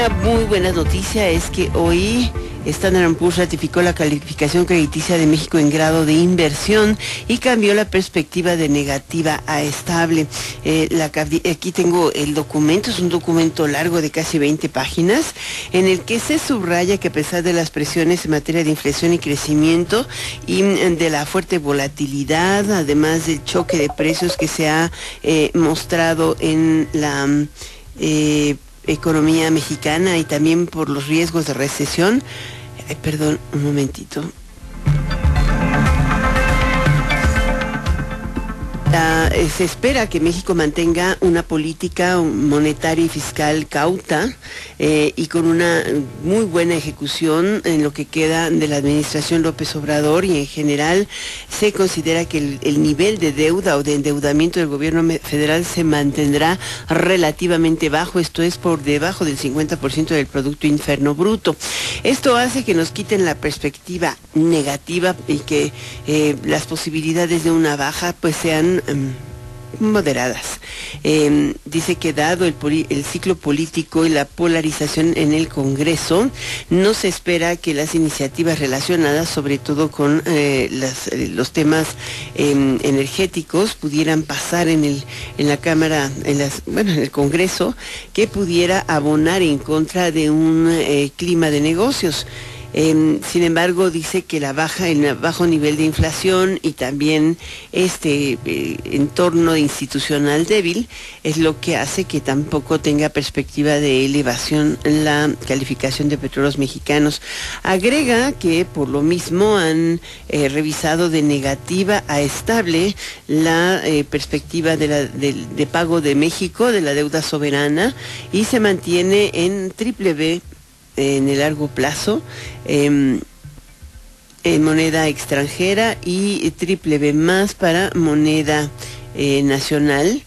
Una muy buena noticia es que hoy Standard & Poor's ratificó la calificación crediticia de México en grado de inversión y cambió la perspectiva de negativa a estable. Aquí tengo el documento, es un documento largo de casi 20 páginas, en el que se subraya que a pesar de las presiones en materia de inflación y crecimiento y de la fuerte volatilidad, además del choque de precios que se ha mostrado en la economía mexicana y también por los riesgos de recesión. Perdón, un momentito. Se espera que México mantenga una política monetaria y fiscal cauta y con una muy buena ejecución en lo que queda de la administración López Obrador, y en general se considera que el nivel de deuda o de endeudamiento del gobierno federal se mantendrá relativamente bajo, esto es por debajo del 50% del Producto Interno Bruto. Esto hace que nos quiten la perspectiva negativa y que las posibilidades de una baja pues sean moderadas. Dice que dado el ciclo político y la polarización en el Congreso, no se espera que las iniciativas relacionadas, sobre todo con los temas energéticos, pudieran pasar en la Cámara, en el Congreso, que pudiera abonar en contra de un clima de negocios. Sin embargo, dice que el bajo nivel de inflación y también este entorno institucional débil es lo que hace que tampoco tenga perspectiva de elevación en la calificación de Petróleos Mexicanos. Agrega que por lo mismo han revisado de negativa a estable la perspectiva de pago de México, de la deuda soberana, y se mantiene en BBB en el largo plazo, en moneda extranjera, y BBB más para moneda nacional,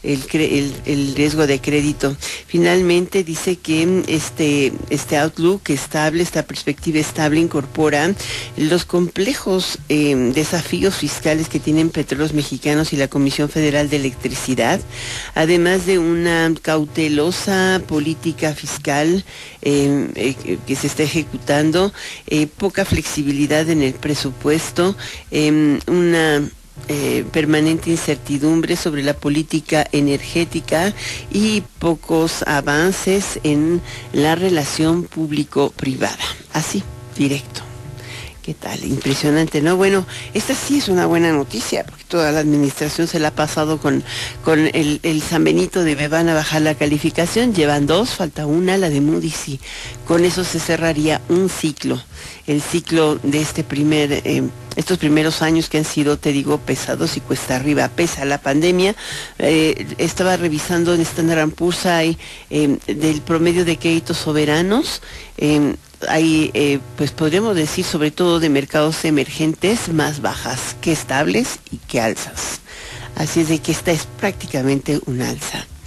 el riesgo de crédito. Finalmente dice que este outlook estable, esta perspectiva estable, incorpora los complejos desafíos fiscales que tienen Petróleos Mexicanos y la Comisión Federal de Electricidad, además de una cautelosa política fiscal que se está ejecutando, poca flexibilidad en el presupuesto, una permanente incertidumbre sobre la política energética y pocos avances en la relación público-privada. Así, directo. ¿Qué tal? Impresionante, ¿no? Bueno, esta sí es una buena noticia, porque toda la administración se la ha pasado con el San Benito de van a bajar la calificación. Llevan dos, falta una, la de Moody's, y con eso se cerraría un ciclo. El ciclo de estos primeros años que han sido, te digo, pesados y cuesta arriba. Pesa la pandemia. Estaba revisando en Standard & Poor's del promedio de créditos soberanos. Hay, pues podríamos decir, sobre todo de mercados emergentes, más bajas que estables y que alzas. Así es de que esta es prácticamente un alza.